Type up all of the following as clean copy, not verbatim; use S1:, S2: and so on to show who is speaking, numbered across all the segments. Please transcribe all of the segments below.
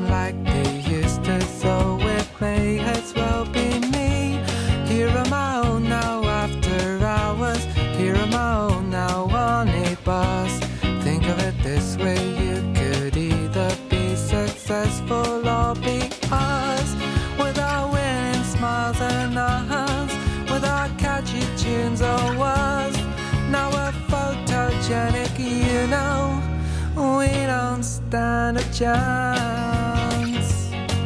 S1: around like they used to, so it may as well be me. Here on my own now after hours, here on my own now on a bus. Think of it this way, you could either be successful or be us. With our winning smiles and our hands, with our catchy tunes or words. Now we're photogenic, you know, we don't stand a chance.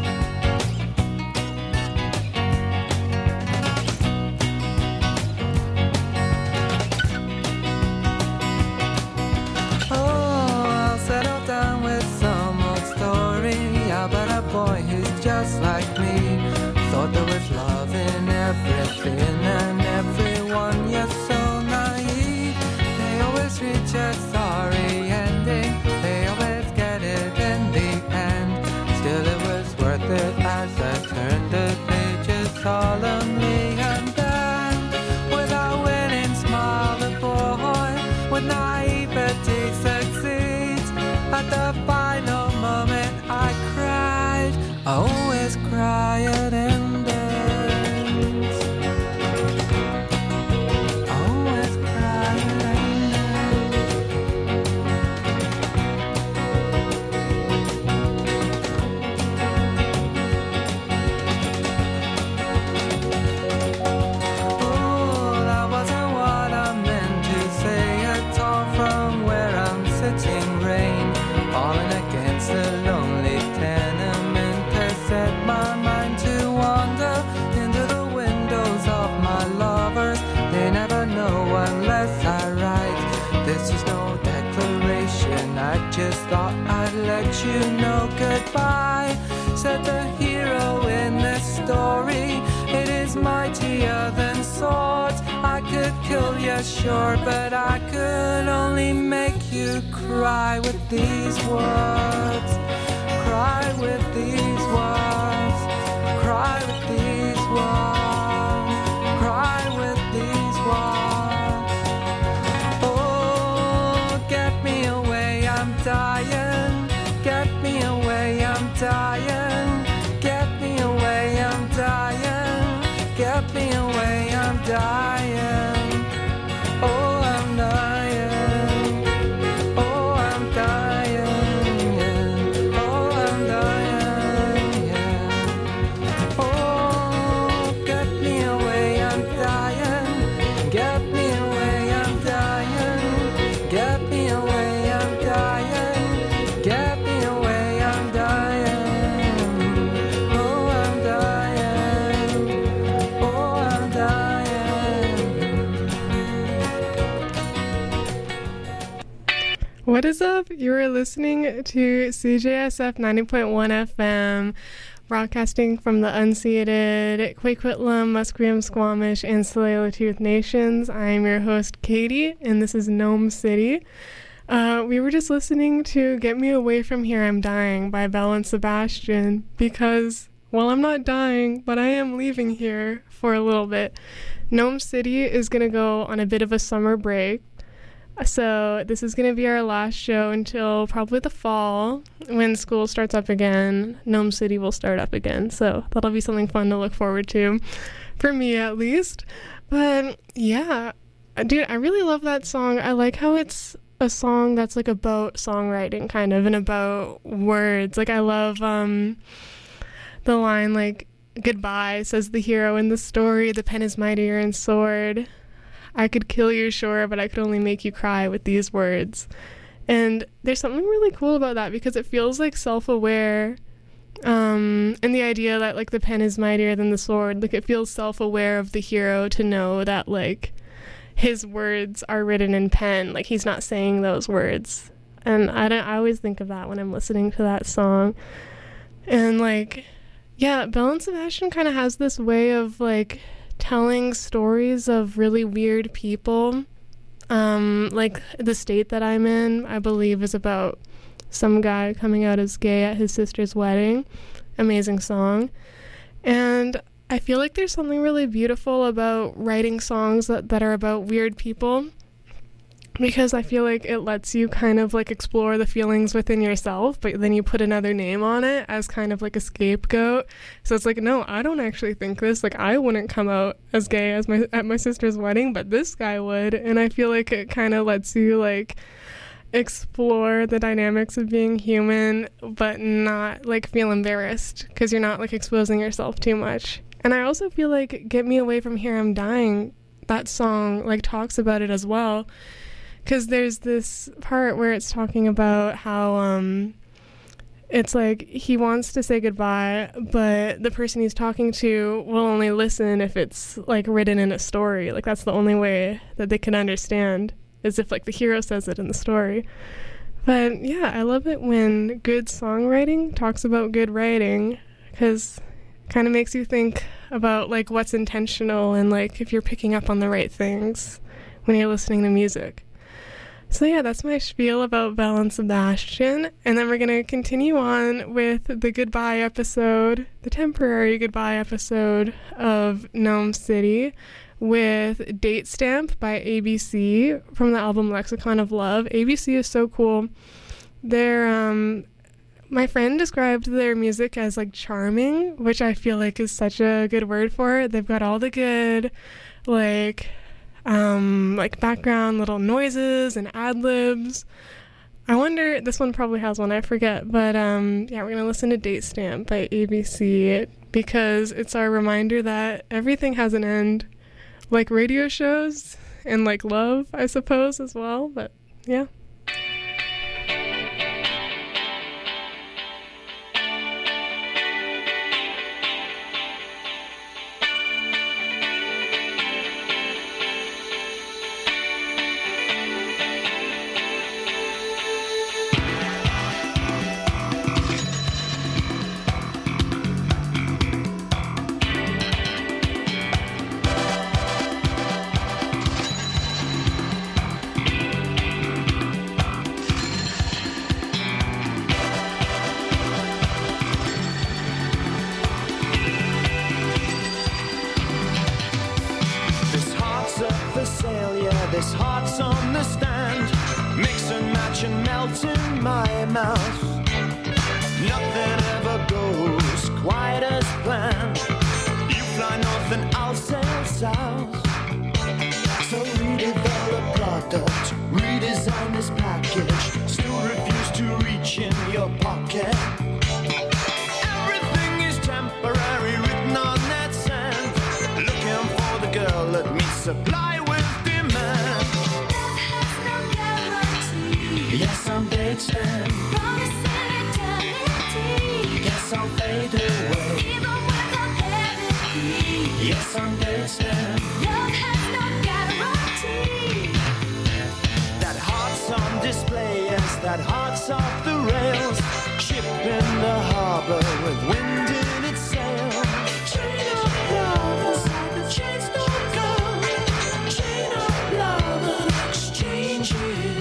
S1: I'll settle down with some old story about a boy who's just like me. Thought there was love in everything and everyone, you're so naive. They always reach a sorry ending, they always get it in the end. Still it was worth it as I turned the pages solemnly. And then, with a winning smile, the boy with naivety succeeds. At the final moment I cried, I always cry at endings. I always cry at oh, that wasn't what I meant to say at all. From where I'm sitting, rain falling against the lonely tenement has set my mind to wander into the windows of my lovers. They never know unless I write. This is no declaration, I just thought I'd let you know goodbye. Said the hero in this story, it is mightier than swords. I could kill you, sure, but I could only make you cry with these words. Cry with these words. Cry with these words. Cry with these words. Oh, get me away, I'm dying. Get me away, I'm dying. Get me away, I'm dying. Get me away, I'm dying. Oh, I'm dying. Oh, I'm dying. Yeah. Oh, I'm dying. Yeah. Oh, get me away, I'm dying. Get me away, I'm dying. Get me away, I'm dying. Get me away, I'm dying. Oh, I'm dying. Oh, I'm dying.
S2: What is up? You are listening to CJSF 90.1 FM, broadcasting from the unceded Kwikwetlem, Musqueam, Squamish, and Tsleil-Waututh nations. I am your host, Katie, and this is Gnome City. We were just listening to Get Me Away From Here, I'm Dying by Belle and Sebastian because, well, I'm not dying, but I am leaving here for a little bit. Gnome City is going to go on a bit of a summer break. So this is going to be our last show until probably the fall when school starts up again. Gnome City will start up again. So that'll be something fun to look forward to, for me at least. But yeah, dude, I really love that song. I like how it's a song that's like about songwriting kind of and about words. Like I love the line like, goodbye, says the hero in the story, the pen is mightier than sword. I could kill you, sure, but I could only make you cry with these words. And there's something really cool about that because it feels like self-aware. And the idea that like the pen is mightier than the sword, like it feels self-aware of the hero to know that like his words are written in pen, like he's not saying those words. And I always think of that when I'm listening to that song. And like, yeah, Belle and Sebastian kind of has this way of like telling stories of really weird people. Like The State That I'm In, I believe, is about some guy coming out as gay at his sister's wedding. Amazing song. And I feel like there's something really beautiful about writing songs that are about weird people, because I feel like it lets you kind of like explore the feelings within yourself, but then you put another name on it as kind of like a scapegoat. So it's like, no, I don't actually think this. Like, I wouldn't come out as gay as at my sister's wedding, but this guy would. And I feel like it kind of lets you like explore the dynamics of being human, but not like feel embarrassed because you're not like exposing yourself too much. And I also feel like Get Me Away From Here, I'm Dying, that song like talks about it as well. Because there's this part where it's talking about how it's like he wants to say goodbye, but the person he's talking to will only listen if it's like written in a story. Like that's the only way that they can understand, is if like the hero says it in the story. But yeah, I love it when good songwriting talks about good writing, because it kind of makes you think about like what's intentional and like if you're picking up on the right things when you're listening to music. So yeah, that's my spiel about Belle and Sebastian. And then we're going to continue on with the goodbye episode, the temporary goodbye episode of Gnome City with Date Stamp by ABC from the album Lexicon of Love. ABC is so cool. They're, my friend described their music as like charming, which I feel like is such a good word for it. They've got all the good, like background little noises and ad-libs. I wonder, this one probably has one, I forget, but yeah, we're gonna listen to Date Stamp by ABC because it's our reminder that everything has an end, like radio shows and like love, I suppose, as well. But yeah.
S3: This heart's on the stand. Mix and match and melt in my mouth. Nothing ever goes quite as planned. You fly north and I'll sail south. So redevelop product, redesign this package. Still refuse to reach in your pocket. Everything is temporary, written on that sand. Looking for the girl that meets supply. Yes, I'm Date Stamp. Promising eternity. Guess I'll fade away. Even without pedigree. Yes, I'm Date Stamp. Love has no guarantee. That heart's on display as that heart's off the rails. Ship in the harbor with wind in its sail. Chain of love inside the chain store girl. Chain of love and exchange it.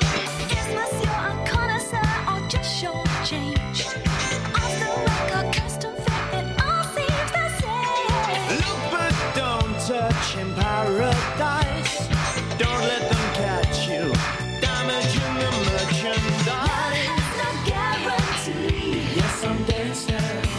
S3: In paradise, don't let them catch you, damaging the merchandise. Love has no guarantee. Yes, I'm Date Stamp.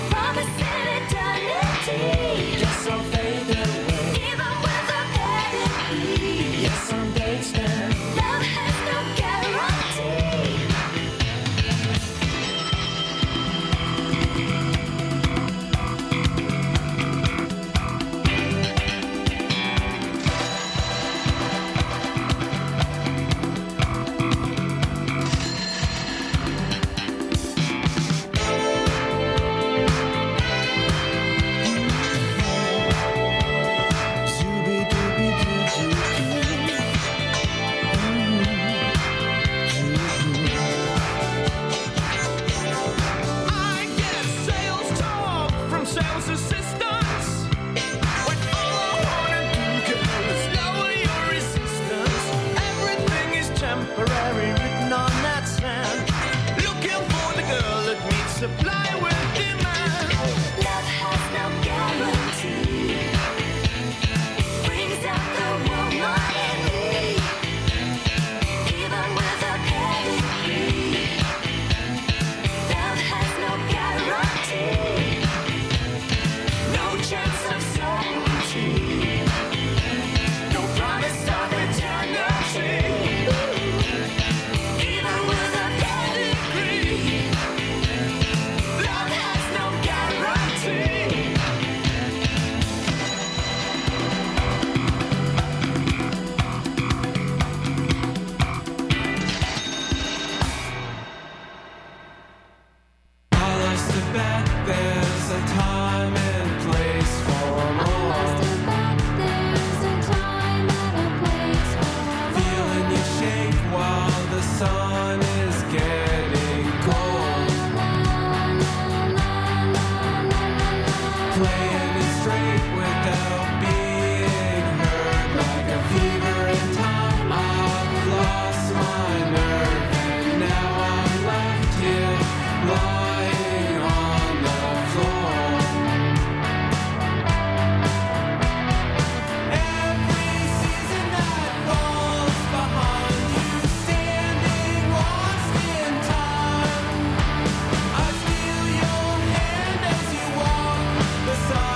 S1: playing it straight without being hurt. Like a fever in time, I've lost my nerve, and now I'm left here lying on the floor. Every season that falls behind you, standing lost in time. I feel your hand as you walk beside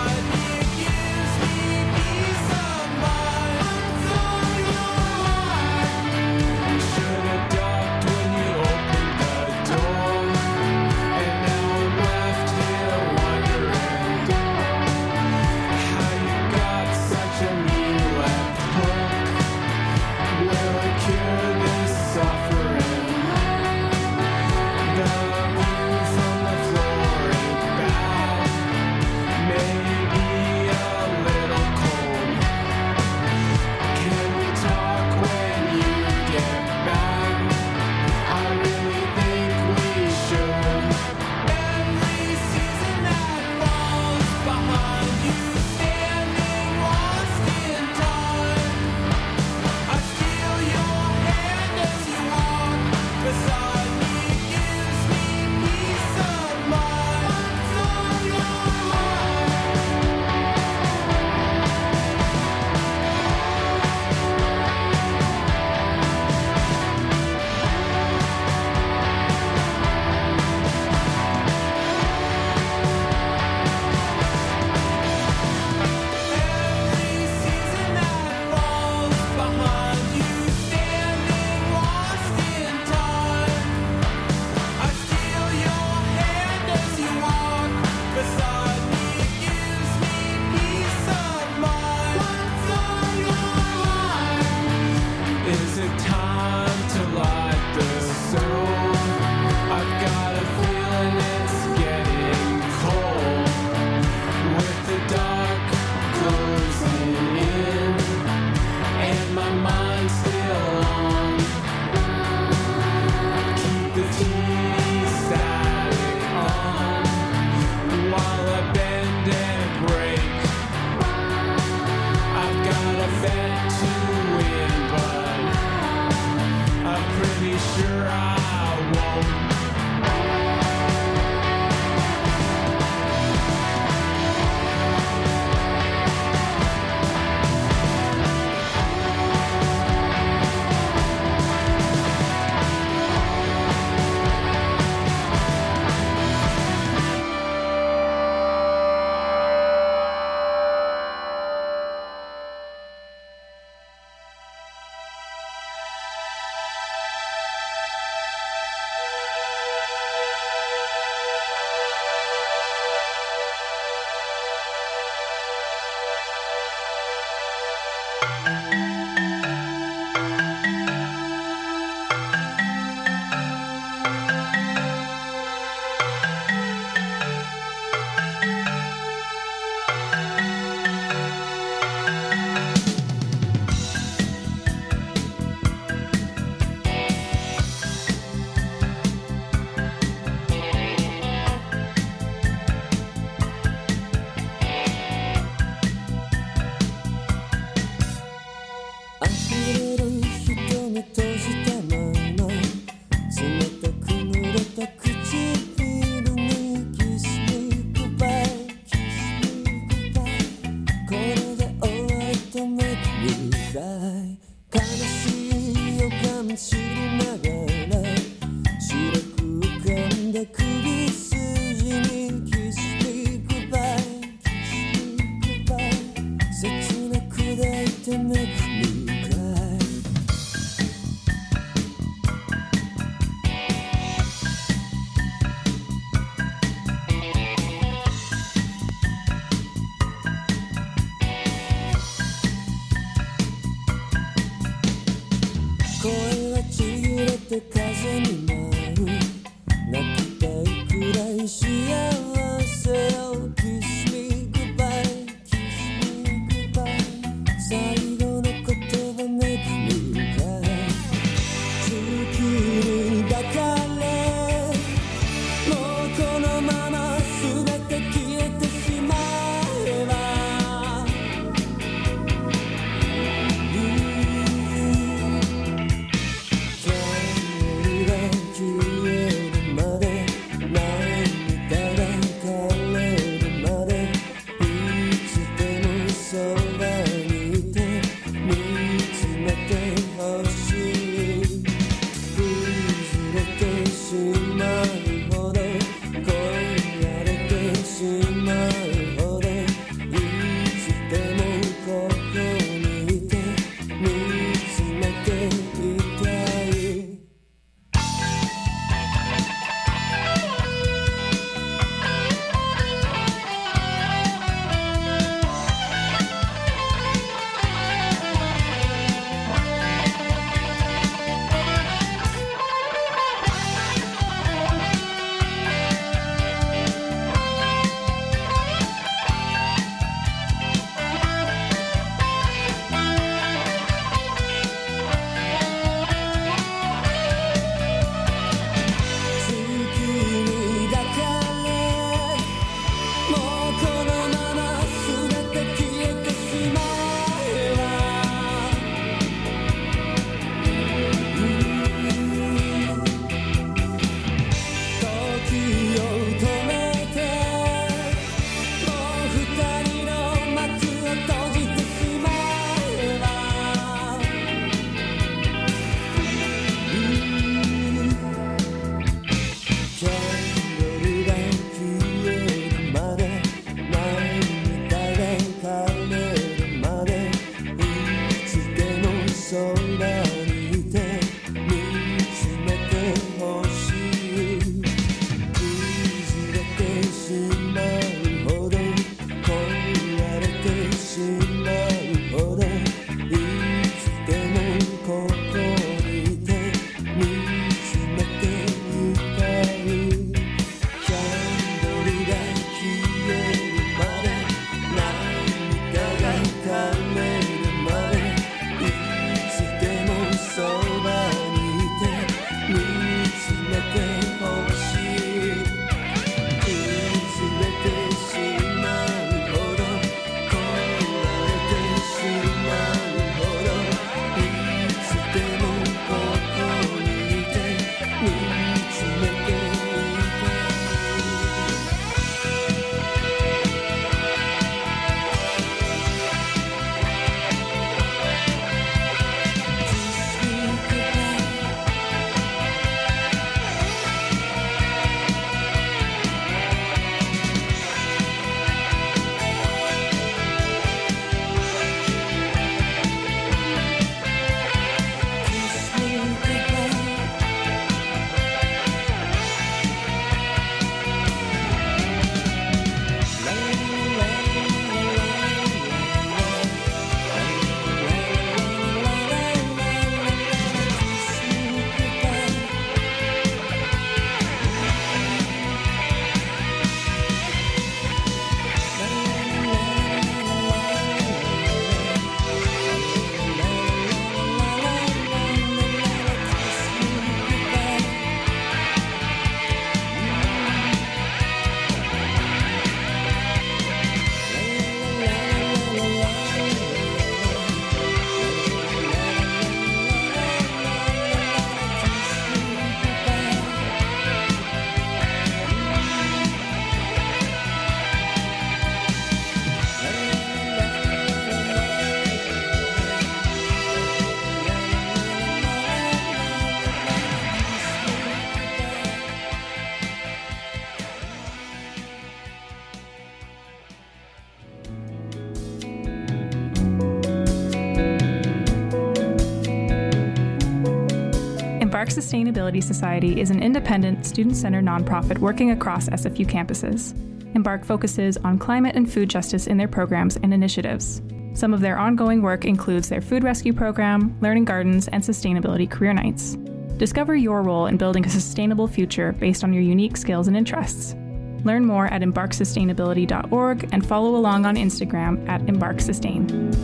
S4: Embark Sustainability Society is an independent, student-centered nonprofit working across SFU campuses. Embark focuses on climate and food justice in their programs and initiatives. Some of their ongoing work includes their food rescue program, learning gardens, and sustainability career nights. Discover your role in building a sustainable future based on your unique skills and interests. Learn more at embarksustainability.org and follow along on Instagram at embarksustain.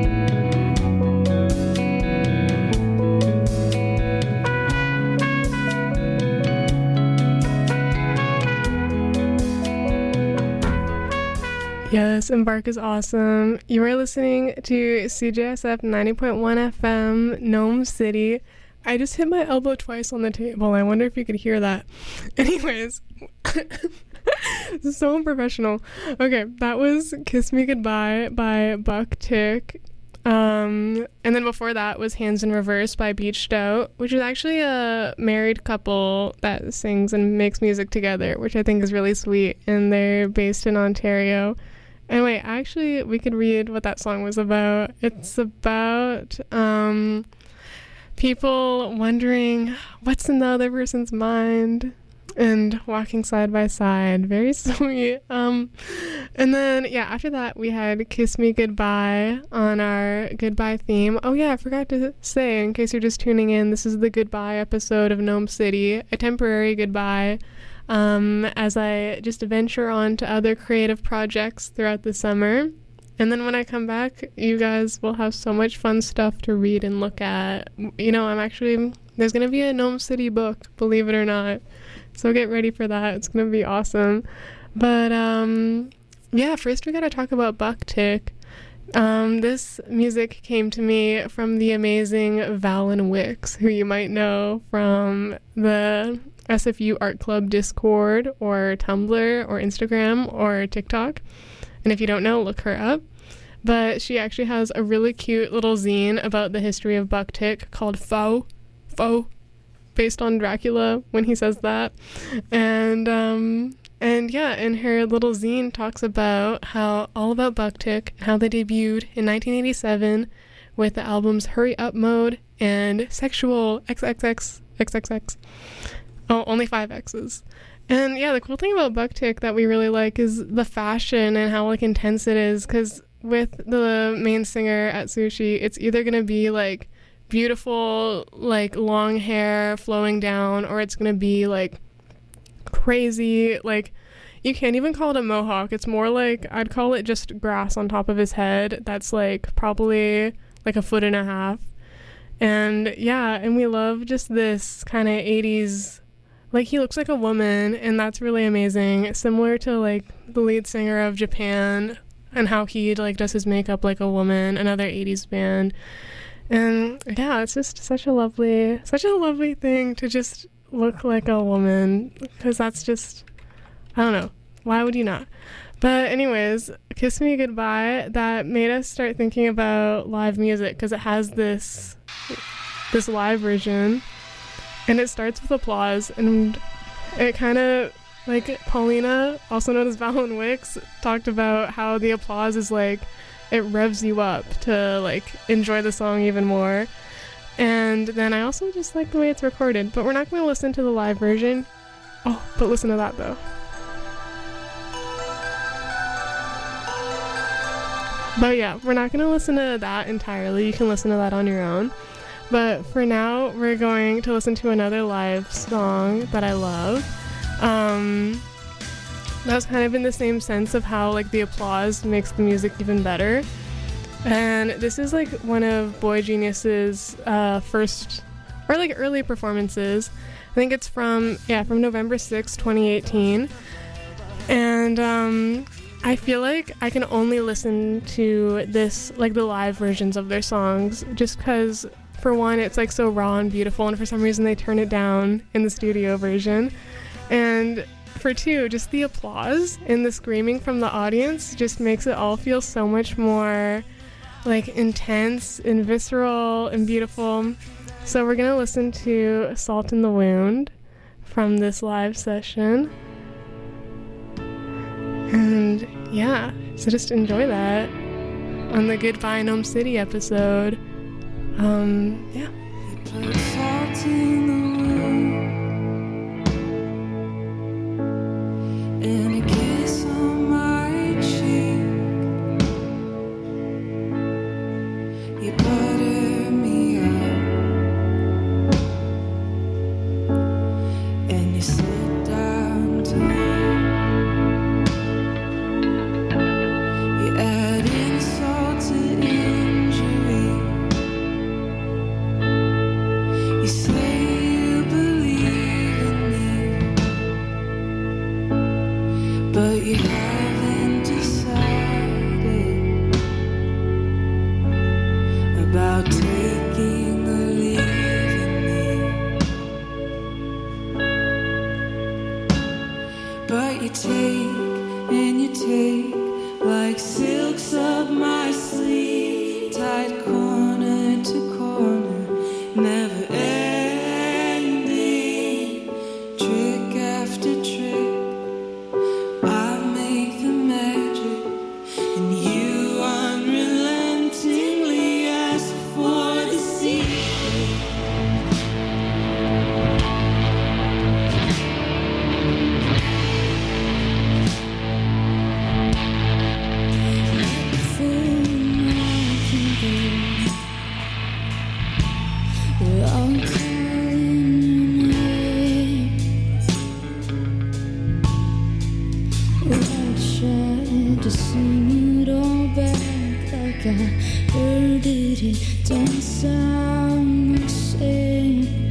S2: Yes, Embark is awesome. You are listening to CJSF 90.1 FM, Nome City. I just hit my elbow twice on the table. I wonder if you could hear that. Anyways, this is so unprofessional. Okay, that was Kiss Me Goodbye by Buck Tick. And then before that was Hands in Reverse by Beached Out, which is actually a married couple that sings and makes music together, which I think is really sweet. And they're based in Ontario. And wait, actually, we could read what that song was about. It's about people wondering what's in the other person's mind and walking side by side. Very sweet. And then, yeah, after that, we had Kiss Me Goodbye on our goodbye theme. Oh, yeah, I forgot to say, in case you're just tuning in, this is the goodbye episode of Nome City, a temporary goodbye. As I just venture on to other creative projects throughout the summer. And then when I come back, you guys will have so much fun stuff to read and look at. You know, there's going to be a Nome City book, believe it or not. So get ready for that. It's going to be awesome. But, yeah, first we got to talk about Buck Tick. This music came to me from the amazing Valen Wicks, who you might know from the SFU Art Club Discord or Tumblr or Instagram or TikTok. And if you don't know, look her up. But she actually has a really cute little zine about the history of Buck Tick called Faux, based on Dracula when he says that. And yeah, and her little zine talks about how all about Buck Tick, how they debuted in 1987 with the albums Hurry Up Mode and Sexual XXX. Oh, only 5 X's. And yeah, the cool thing about Buck Tick that we really like is the fashion and how like intense it is, because with the main singer at Sushi, it's either going to be like beautiful, like long hair flowing down, or it's going to be like crazy, like you can't even call it a mohawk. It's more like, I'd call it just grass on top of his head that's like probably like 1.5 feet. And yeah, and we love just this kind of 80s, like he looks like a woman, and that's really amazing. Similar to like the lead singer of Japan and how he like does his makeup like a woman, another 80s band. And yeah, it's just such a lovely thing to just look like a woman, because that's just, I don't know, why would you not? But anyways, Kiss Me Goodbye, that made us start thinking about live music, because it has this live version, and it starts with applause, and it kind of, like, Paulina, also known as Valen Wicks, talked about how the applause is like, it revs you up to like enjoy the song even more. And then I also just like the way it's recorded, but we're not going to listen to the live version. Oh, but listen to that though. But yeah, we're not going to listen to that entirely. You can listen to that on your own. But for now, we're going to listen to another live song that I love. That was kind of in the same sense of how like the applause makes the music even better. And this is like one of Boy Genius's first or like early performances. I think it's from November 6, 2018. And I feel like I can only listen to this, like the live versions of their songs, just because for one, it's like so raw and beautiful, and for some reason they turn it down in the studio version. And for two, just the applause and the screaming from the audience just makes it all feel so much more like intense and visceral and beautiful. So we're gonna listen to Salt in the Wound from this live session. And yeah, so just enjoy that on the Goodbye Nome City episode. Yeah.
S3: put salt in the wound, and a kiss on my cheek. You butter me up, and you sit down to eat. You add insult to injury. You say you believe in me, but you haven't decided about taking or leaving me. But you take and you take like silks up my sleeve, tied corner to corner, never ending, trick after trick. I make the magic, and you unrelentingly ask for the secret. We're all calling your name. I tried to sing it all back like I heard it. It don't sound the same.